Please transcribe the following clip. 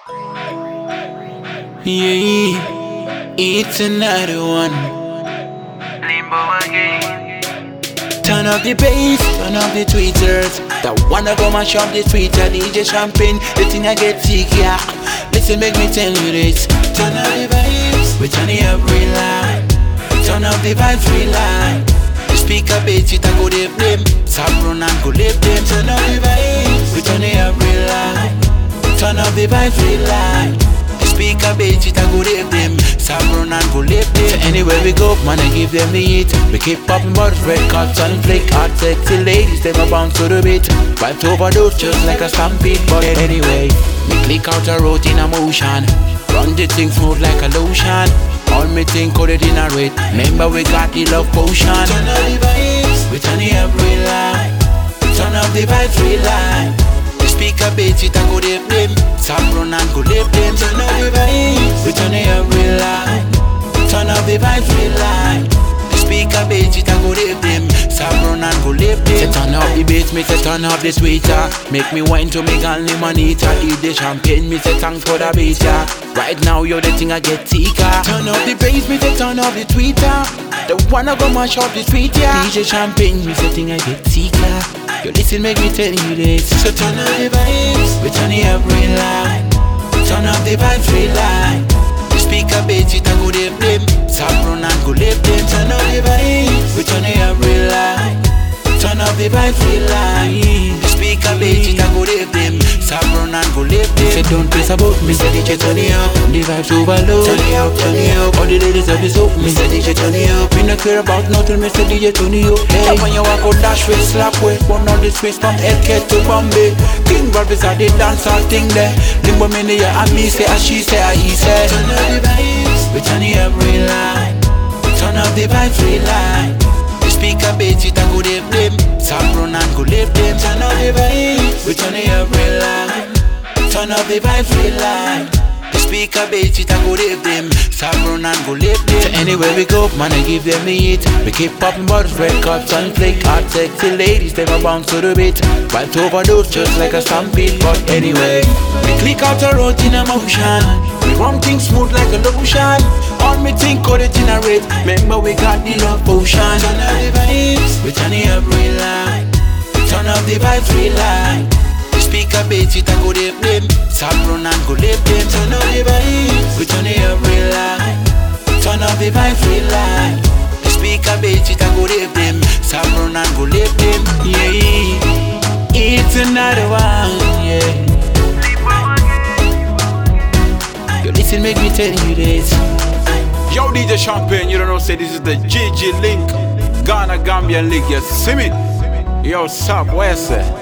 Yeah, it's another one. Limbo again. Turn up the bass, turn up the tweeters. That wanna go mash up the Twitter. DJ Champagne, the thing I get sick, yeah. Listen, make me tell you this. Turn up the vibes, we turn it up real loud. Turn up the vibes real loud. The speaker bass, it a go dey flame. Saffron and go lift them. Turn up the vibes, we turn it up real loud. Turn up the vibes real loud. The speaker bass, it a go dey flame. Saffron and go lift them. So anywhere we go, man, I give them the heat. We keep popping bottles, red cups and flick. Hot sexy ladies, them a bounce to the beat. Vibes overdose just like a stampede. But anyway, me click out a road in a motion. Run the thing smooth like a lotion. All me think coded in a red. Remember we got the love potion. Turn up the vibes, we turn it up real loud. Turn up the vibes real loud. The speaker bass, it a go dey flame. Saffron and go lift them. Turn up the vibes, we turn it up real loud. Turn up the vibes real loud. The speaker bass, it a go dey flame. Saffron and go lift them. Say turn up the bass, me say turn up the sweeter. Make me wine to me gal limonita. Eat the champagne, me say thanks for the bass, yeah. Right now you're the thing I get thicker. Turn up the bass, me say turn up the tweeter. The wanna go mash up the street, yeah. DJ Champagne, me say thing I get thicker. You listen, make me tell you this. So turn up the vibes, we turn it up real loud. Turn up the vibes real loud. The speaker bass, it a go dey flame. Saffron and go lift them. Turn up the vibes, we turn it up real loud. Turn up the vibes real loud. The speaker bass, it a go dey flame. Saffron and go lift them. Say don't press about me, say DJ turn it up. The vibes overload. Turn it up, turn it up. All the ladies of the soap, me say DJ turn it up. Me no care about nothing, me say DJ turn it up. Hey, when you walk out dash with slap with. Burn all the space from LK to Bombay. King Rabbits are the dance all thing there. Limbo me in the air and me say as she say as he say. Turn up the vibes, we turn it up real loud. Turn up the vibes real loud. The speaker bass, it a go dey flame. Saffron and go lift them. Turn up the vibes, we turn it up real loud. Turn up the vibes real loud. The speaker bass, it a go dey flame. Saffron and go lift them. So anywhere we go, man, I give them the heat. We keep popping bottles, red cups and flick. Hot sexy ladies, them a bounce to the beat. Vibes overdose just like a stampede. But anyway, we click out a road in a motion. We run things smooth like a lotion. All me think coded in a red. Remember we got the love potion. Turn up the vibes, we turn it up real loud. Turn up the vibes real loud. The speaker bass, it a go dey flame. Saffron and go lift them. Turn up the vibes, we turn it up real loud. Turn up the vibes real loud. The speaker bass, it a go dey flame. Saffron and go lift them. Yeah, it's another one. Yeah. Yo, listen, make me tell you this. Yo, DJ Champagne, you don't know, say this is the GG link. Ghana Gambian link, you see me? Yo, sup, where's that?